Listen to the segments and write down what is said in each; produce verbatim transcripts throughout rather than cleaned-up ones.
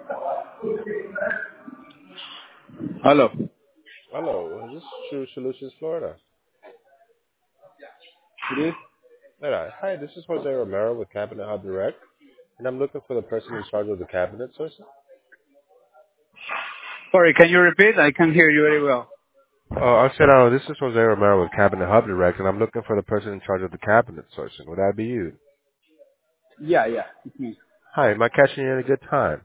Hello. Hello, is this True Solutions Florida? It is? Hi, hi, this is Jose Romero with Cabinet Hub Direct, and I'm looking for the person in charge of the cabinet sourcing. Sorry, can you repeat? I can hear you very well. Oh, I said, oh, this is Jose Romero with Cabinet Hub Direct, and I'm looking for the person in charge of the cabinet sourcing. Would that be you? Yeah, yeah. It's me. Hi, am I catching you at a good time?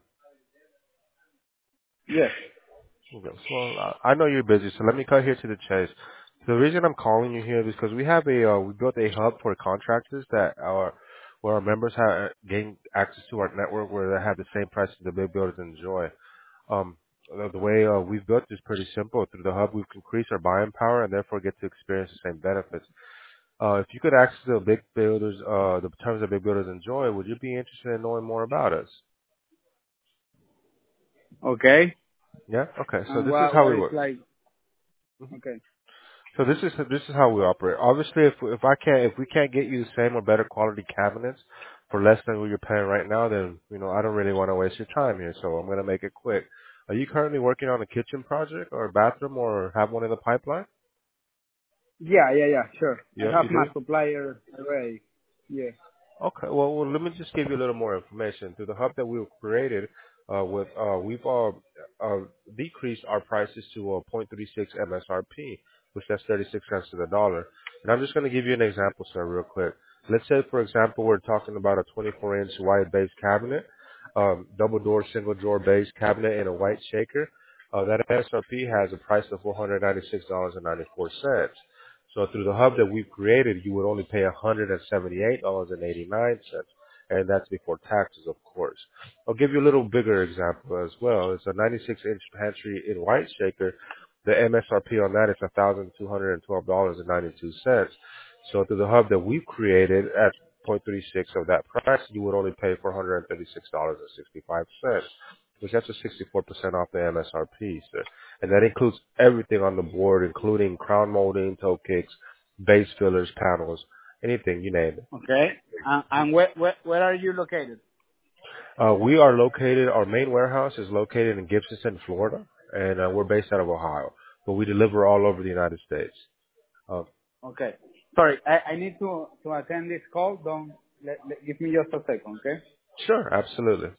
Yes. Okay, so uh, I know you're busy, so let me cut here to the chase. The reason I'm calling you here is because we have a uh, we built a hub for contractors that our where our members have gain access to our network where they have the same prices the big builders enjoy. Um, the, the way uh, we've built is pretty simple. Through the hub, we've increased our buying power and therefore get to experience the same benefits. Uh, if you could access the big builders, uh, the terms that big builders enjoy, would you be interested in knowing more about us? Okay. Yeah. Okay. So And this is what how what we is work. like? Okay. So this is this is how we operate. Obviously, if if I can't if we can't get you the same or better quality cabinets for less than what you're paying right now, then you know I don't really want to waste your time here. So I'm gonna make it quick. Are you currently working on a kitchen project or a bathroom or have one in the pipeline? Yeah, yeah, yeah. Sure. I Yeah, have you my do. supplier already. Yeah. Okay. Well, well, let me just give you a little more information. Through the hub that we created, uh, with uh, we've uh, uh, decreased our prices to uh, zero point three six M S R P, which that's thirty-six cents to the dollar. And I'm just going to give you an example, sir, real quick. Let's say, for example, we're talking about a twenty-four inch wide base cabinet, um, double door, single drawer base cabinet in a white shaker. Uh, that M S R P has a price of four hundred ninety-six dollars and ninety-four cents. So through the hub that we've created, you would only pay one hundred seventy-eight dollars and eighty-nine cents, and that's before taxes, of course. I'll give you a little bigger example as well. It's a ninety-six inch pantry in white shaker. The M S R P on that is one thousand two hundred twelve dollars and ninety-two cents. So through the hub that we've created at zero point three six of that price, you would only pay four hundred thirty-six dollars and sixty-five cents, which that's a sixty-four percent off the M S R P, sir. And that includes everything on the board, including crown molding, toe kicks, base fillers, panels, anything, you name it. Okay. And, and where, where where are you located? Uh, we are located, our main warehouse is located in Gibsonton, Florida, and uh, we're based out of Ohio, but we deliver all over the United States. Uh, Okay. Sorry, I, I need to to attend this call. Don't let, let, give me just a second, okay? sure, absolutely.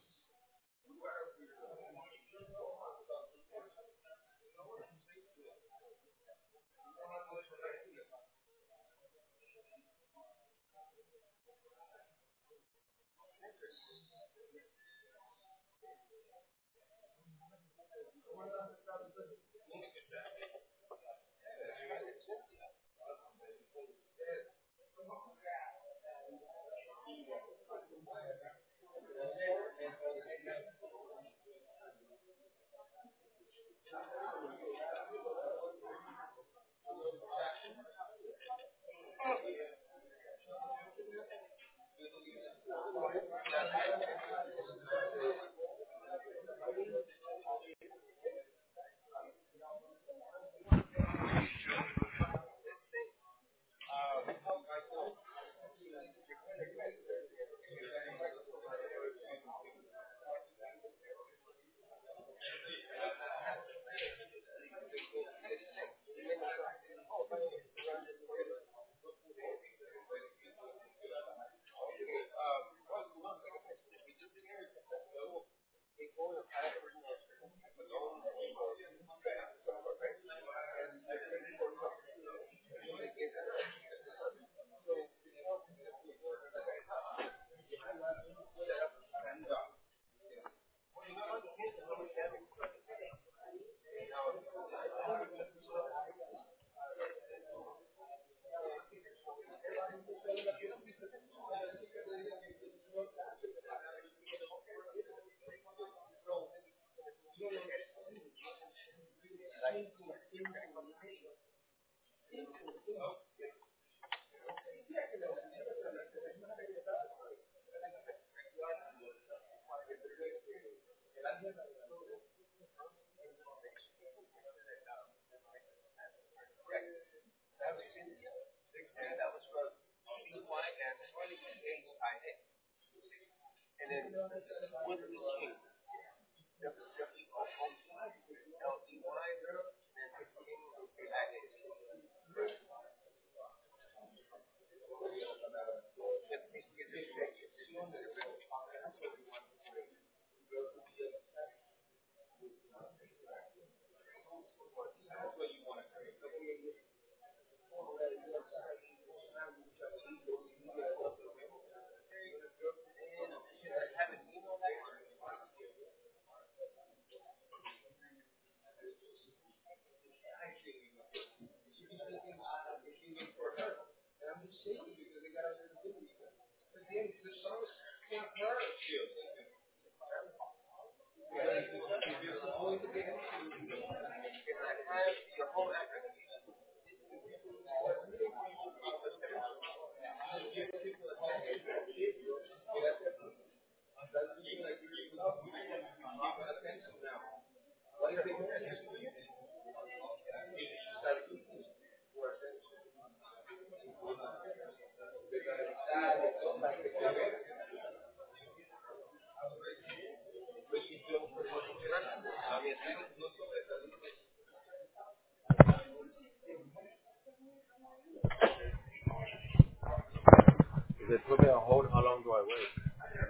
If they put me on hold, how long do I wait?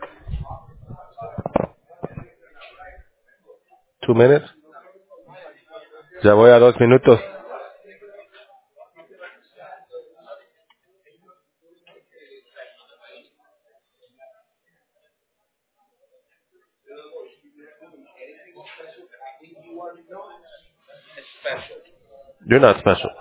Two minutes. Ya voy a dos minutos. You're not special.